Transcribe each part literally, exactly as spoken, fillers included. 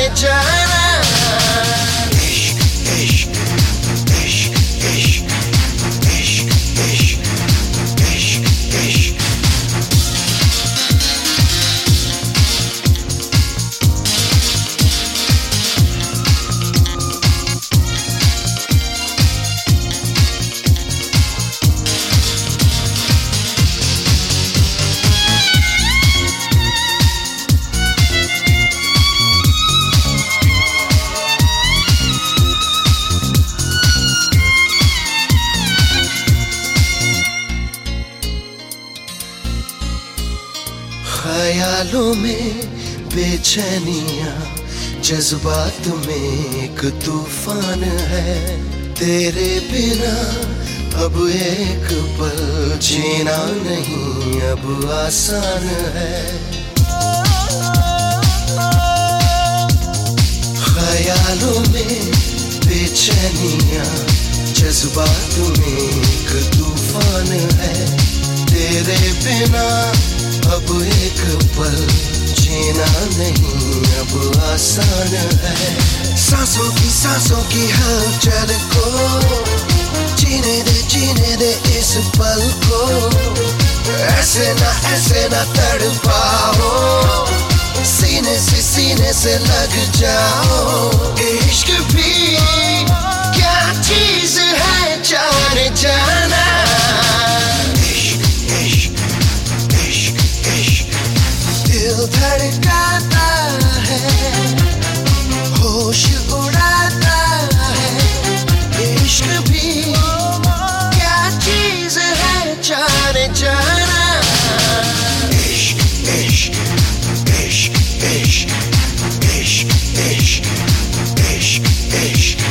जाना। इश्क इश्क इश्क इश्क इश्क इश्क इश्क इश्क। ख्यालों में बेचैनियां, जज्बात में एक तूफान है। तेरे बिना अब एक पल जीना नहीं अब आसान है। ख्यालों में बेचैनियां, जज्बात में एक तूफान है। तेरे बिना अब एक पल जीना नहीं अब आसान है। सांसों की सांसों की हलचल को जीने दे जीने दे इस पल को। ऐसे ना ऐसे ना तड़पाओ, सीने से सीने से लग जाओ। इश्क भी क्या चीज है जाने जाना। दिल धड़काता है, होश उड़ाता है। इश्क भी क्या चीज है जाने जाना। इश्क इश्क इश्क इश्क इश्क इश्क इश्क इश्क।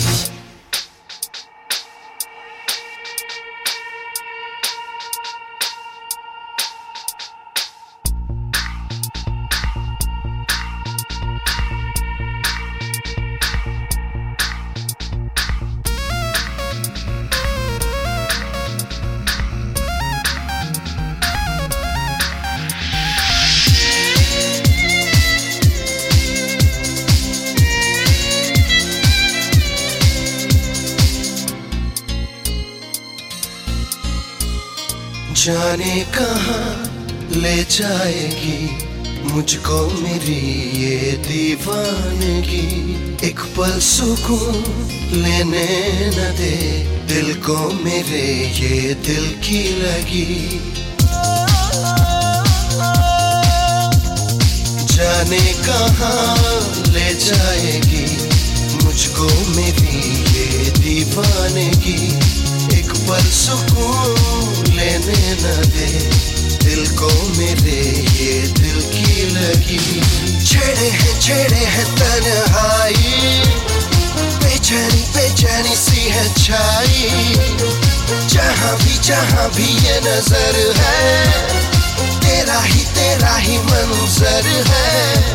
जाने कहाँ ले जाएगी मुझको मेरी ये दीवानगी। एक पल सुकून लेने न दे दिल को मेरे ये दिल की लगी। जाने कहाँ ले जाएगी मुझको मेरी ये दीवानगी। एक पल सुकून लेने न दे दिल को मेरे ये दिल की लगी। छेड़े हैं छेड़े हैं तन्हाई, बेचैनी बेचैनी सी है छाई। जहाँ भी जहाँ भी ये नजर है, तेरा ही तेरा ही मंजर है।